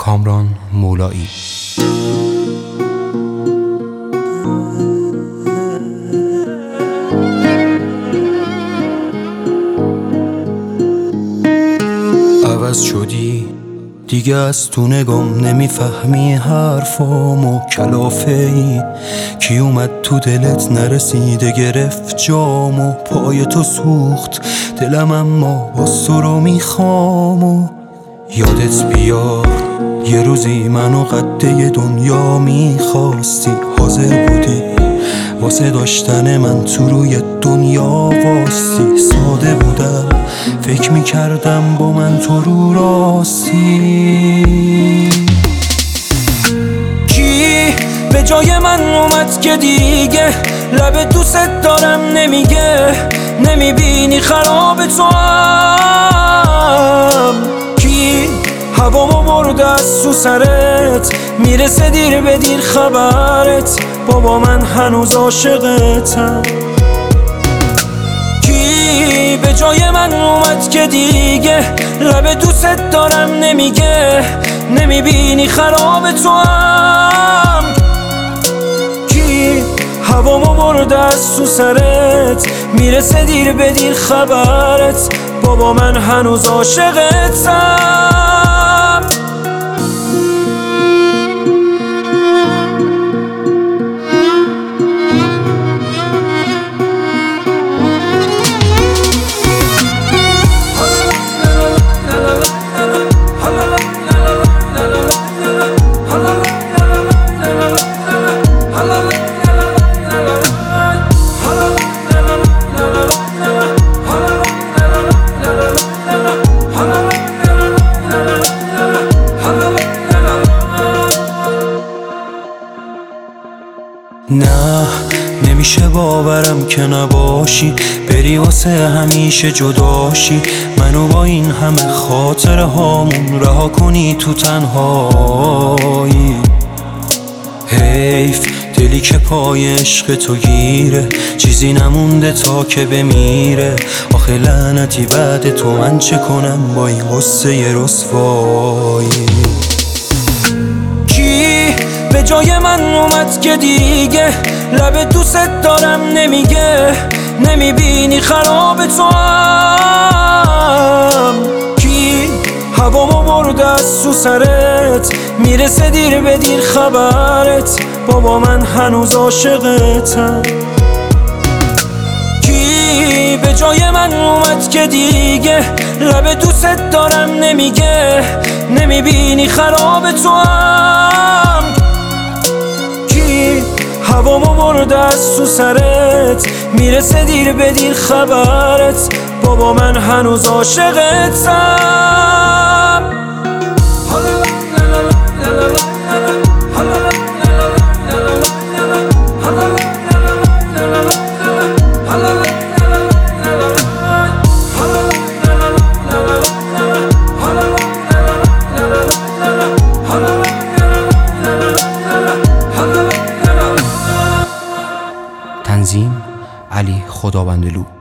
کامران مولایی. عوض شدی دیگه، از تو نگام نمیفهمی حرفامو، کلافه ای کی اومد تو دلت نرسیده گرفت جامو، پای تو سوخت دلم اما باز تو رو میخوامو. یادت بیار یه روزی منو قده دنیا میخواستی، حاضر بودی واسه داشتن من تو روی دنیا واستی. ساده بودم فکر میکردم با من تو رو راستی. کی به جای من اومد که دیگه لب دوست دارم نمیگه، نمیبینی خراب تو هم. کی هوامو برده از تو سرت، میرسه دیر به دیر خبرت، بابا من هنوز عاشقتم. کی به جای من اومد که دیگه لب دوست دارم نمیگه، نمیبینی خراب تو هم. کی هوامو برده از تو سرت، میرسه دیر به دیر خبرت، بابا من هنوز عاشقتم. نه نمیشه باورم که نباشی، بری واسه همیشه جداشی، منو با این همه خاطره هامون رها کنی تو تنهایی. حیف دلی که پای عشق تو گیره، چیزی نمونده تا که بمیره. آخه لعنتی بعد تو من چه کنم با این قصه رسوایی. به جای من اومد که دیگه لب دوست دارم نمیگه، نمیبینی خراب تو هم. کی هوامو برده از تو سرت، میرسه دیر به دیر خبرت، بابا من هنوز عاشقتم. کی به جای من اومد که دیگه لب دوست دارم نمیگه، نمیبینی خراب تو هم. هوامو برده از تو سرت، میرسه دیر به دیر خبرت، بابا من هنوز عاشقتم. تنظیم علی خداوندلو.